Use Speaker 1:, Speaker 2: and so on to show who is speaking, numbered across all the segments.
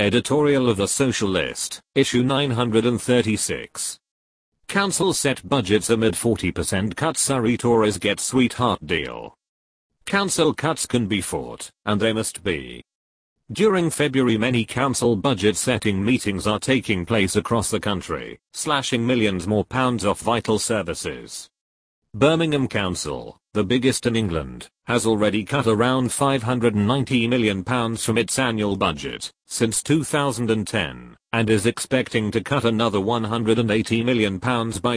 Speaker 1: Editorial of The Socialist, issue 936. Council set budgets amid 40% cuts. Surrey Tories get sweetheart deal. Council cuts can be fought, and they must be. During February, many council budget setting meetings are taking place across the country, slashing millions more pounds off vital services. Birmingham Council, the biggest in England, has already cut around £590 million from its annual budget since 2010, and is expecting to cut another £180 million by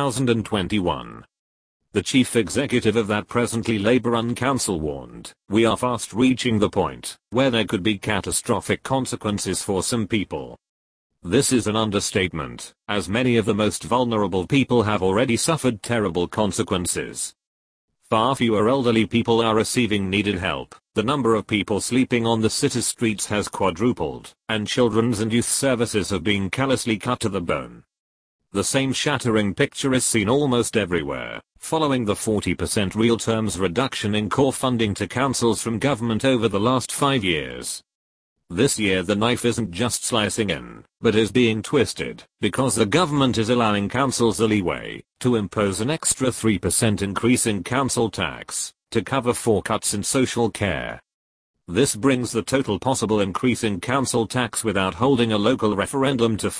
Speaker 1: 2021. The chief executive of that presently Labour-run council warned, "We are fast reaching the point where there could be catastrophic consequences for some people." This is an understatement, as many of the most vulnerable people have already suffered terrible consequences. Far fewer elderly people are receiving needed help, the number of people sleeping on the city streets has quadrupled, and children's and youth services have been callously cut to the bone. The same shattering picture is seen almost everywhere, following the 40% real terms reduction in core funding to councils from government over the last 5 years. This year the knife isn't just slicing in, but is being twisted, because the government is allowing councils the leeway to impose an extra 3% increase in council tax to cover 4 cuts in social care. This brings the total possible increase in council tax without holding a local referendum to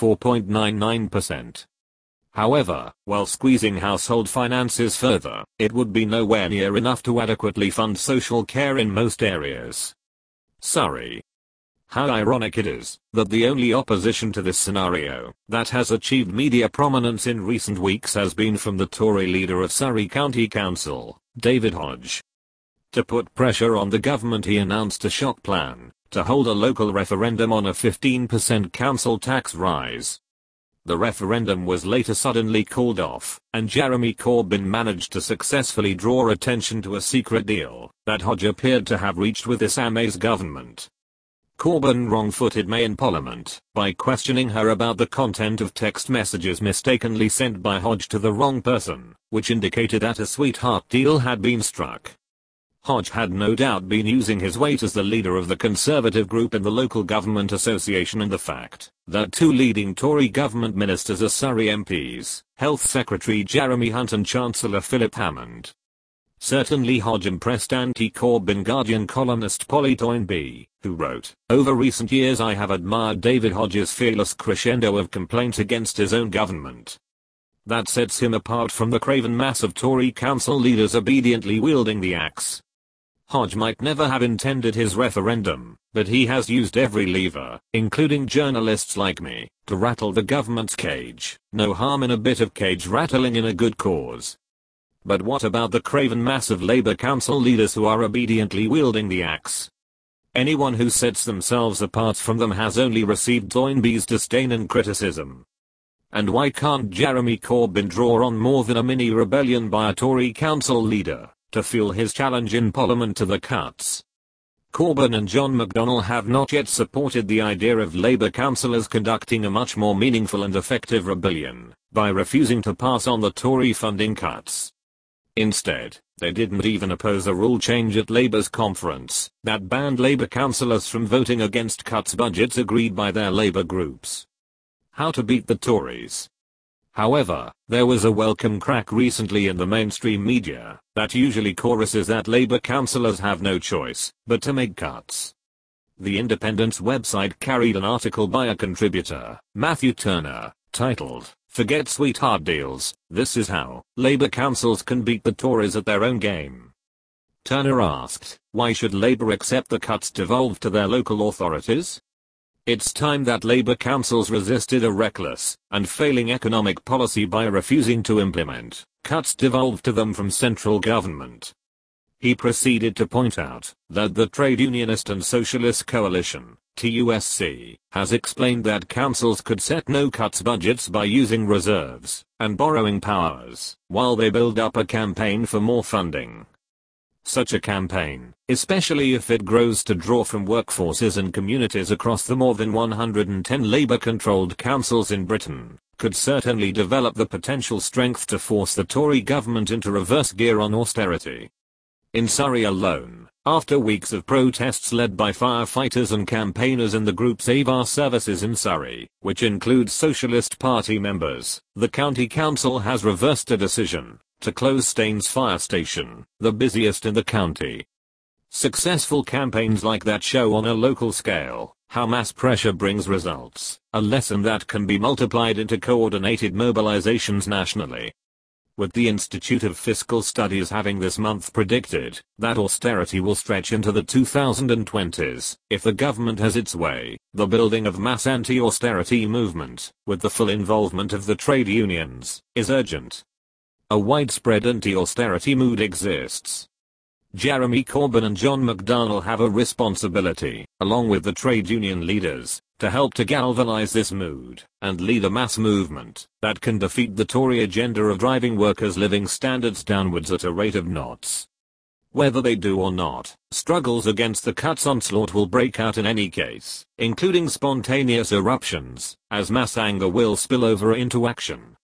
Speaker 1: 4.99%. However, while squeezing household finances further, it would be nowhere near enough to adequately fund social care in most areas. Surrey. How ironic it is that the only opposition to this scenario that has achieved media prominence in recent weeks has been from the Tory leader of Surrey County Council, David Hodge. To put pressure on the government, he announced a shock plan to hold a local referendum on a 15% council tax rise. The referendum was later suddenly called off, and Jeremy Corbyn managed to successfully draw attention to a secret deal that Hodge appeared to have reached with Theresa May's government. Corbyn wrong-footed May in Parliament by questioning her about the content of text messages mistakenly sent by Hodge to the wrong person, which indicated that a sweetheart deal had been struck. Hodge had no doubt been using his weight as the leader of the Conservative group in the local government association and the fact that 2 leading Tory government ministers are Surrey MPs, Health Secretary Jeremy Hunt and Chancellor Philip Hammond. Certainly Hodge impressed anti-Corbyn Guardian columnist Polly Toynbee, who wrote, "Over recent years I have admired David Hodge's fearless crescendo of complaints against his own government. That sets him apart from the craven mass of Tory council leaders obediently wielding the axe." Hodge might never have intended his referendum, but he has used every lever, including journalists like me, to rattle the government's cage. No harm in a bit of cage rattling in a good cause. But what about the craven mass of Labour council leaders who are obediently wielding the axe? Anyone who sets themselves apart from them has only received Toynbee's disdain and criticism. And why can't Jeremy Corbyn draw on more than a mini rebellion by a Tory council leader to fuel his challenge in Parliament to the cuts? Corbyn and John McDonnell have not yet supported the idea of Labour councillors conducting a much more meaningful and effective rebellion by refusing to pass on the Tory funding cuts. Instead, they didn't even oppose a rule change at Labour's conference that banned Labour councillors from voting against cuts budgets agreed by their Labour groups. How to beat the Tories? However, there was a welcome crack recently in the mainstream media that usually choruses that Labour councillors have no choice but to make cuts. The Independent's website carried an article by a contributor, Matthew Turner, titled, "Forget Sweetheart Deals, This is How Labour Councils Can Beat the Tories at Their Own Game." Turner asked, why should Labour accept the cuts devolved to their local authorities? It's time that Labour councils resisted a reckless and failing economic policy by refusing to implement cuts devolved to them from central government. He proceeded to point out that the Trade Unionist and Socialist Coalition, TUSC, has explained that councils could set no-cuts budgets by using reserves and borrowing powers while they build up a campaign for more funding. Such a campaign, especially if it grows to draw from workforces and communities across the more than 110 Labour-controlled councils in Britain, could certainly develop the potential strength to force the Tory government into reverse gear on austerity. In Surrey alone, After weeks of protests led by firefighters and campaigners in the group Save Our Services in Surrey, which includes Socialist Party members, the County Council has reversed a decision to close Staines Fire Station, the busiest in the county. Successful campaigns like that show on a local scale how mass pressure brings results, a lesson that can be multiplied into coordinated mobilizations nationally. With the Institute of Fiscal Studies having this month predicted that austerity will stretch into the 2020s if the government has its way, the building of mass anti-austerity movement, with the full involvement of the trade unions, is urgent. A widespread anti-austerity mood exists. Jeremy Corbyn and John McDonnell have a responsibility, along with the trade union leaders, to help to galvanize this mood and lead a mass movement that can defeat the Tory agenda of driving workers' living standards downwards at a rate of knots. Whether they do or not, struggles against the cuts onslaught will break out in any case, including spontaneous eruptions, as mass anger will spill over into action.